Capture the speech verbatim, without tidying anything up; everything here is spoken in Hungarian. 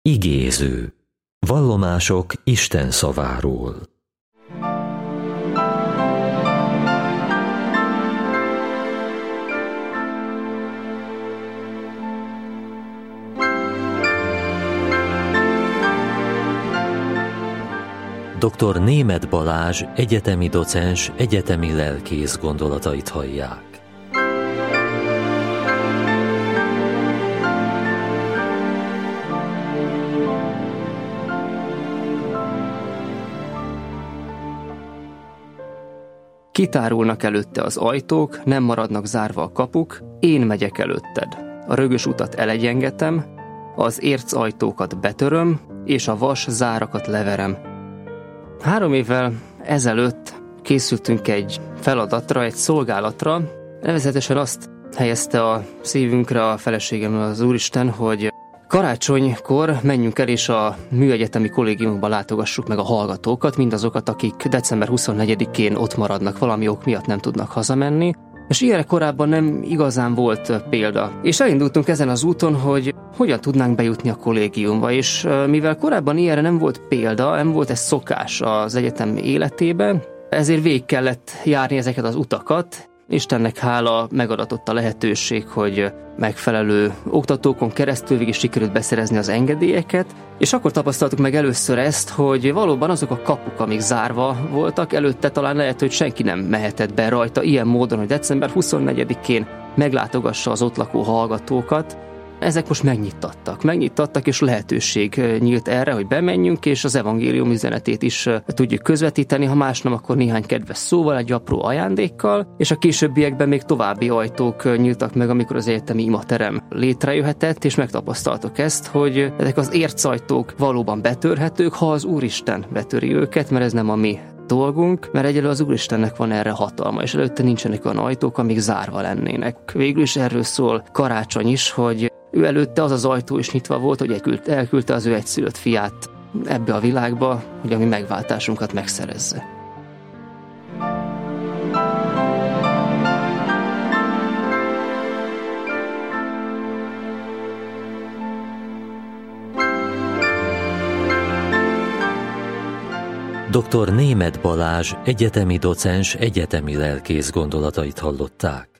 Igéző. Vallomások Isten szaváról. doktor Németh Balázs egyetemi docens, egyetemi lelkész gondolatait hallják. Kitárulnak előtte az ajtók, nem maradnak zárva a kapuk, én megyek előtted. A rögös utat elegyengetem, az érc ajtókat betöröm, és a vas zárakat leverem. Három évvel ezelőtt készültünk egy feladatra, egy szolgálatra, nevezetesen azt helyezte a szívünkre a feleségemmel az Úristen, hogy karácsonykor menjünk el, és a műegyetemi kollégiumban látogassuk meg a hallgatókat, mindazokat, akik december huszonnegyedikén ott maradnak, valami ok miatt nem tudnak hazamenni. És ilyenre korábban nem igazán volt példa. És elindultunk ezen az úton, hogy hogyan tudnánk bejutni a kollégiumba, és mivel korábban ilyenre nem volt példa, nem volt ez szokás az egyetem életében, ezért végig kellett járni ezeket az utakat. Istennek hála, megadatott a lehetőség, hogy megfelelő oktatókon keresztül végig sikerült beszerezni az engedélyeket, és akkor tapasztaltuk meg először ezt, hogy valóban azok a kapuk, amik zárva voltak, előtte talán lehet, hogy senki nem mehetett be rajta ilyen módon, hogy december huszonnegyedikén meglátogassa az ott lakó hallgatókat. Ezek most megnyittattak, megnyittattak, és lehetőség nyílt erre, hogy bemenjünk, és az evangélium üzenetét is tudjuk közvetíteni, ha más nem, akkor néhány kedves szóval, egy apró ajándékkal, és a későbbiekben még további ajtók nyíltak meg, amikor az egyetemi imaterem létrejöhetett, és megtapasztaltok ezt, hogy ezek az ércajtók valóban betörhetők, ha az Úristen betöri őket, mert ez nem a mi dolgunk, mert egyelőre az Úristennek van erre hatalma, és előtte nincsenek olyan ajtók, amik zárva lennének. Végül is erről szól karácsony is, hogy ő előtte az az ajtó is nyitva volt, hogy elküldte az ő egyszülött fiát ebbe a világba, hogy a mi megváltásunkat megszerezze. doktor Németh Balázs egyetemi docens, egyetemi lelkész gondolatait hallották.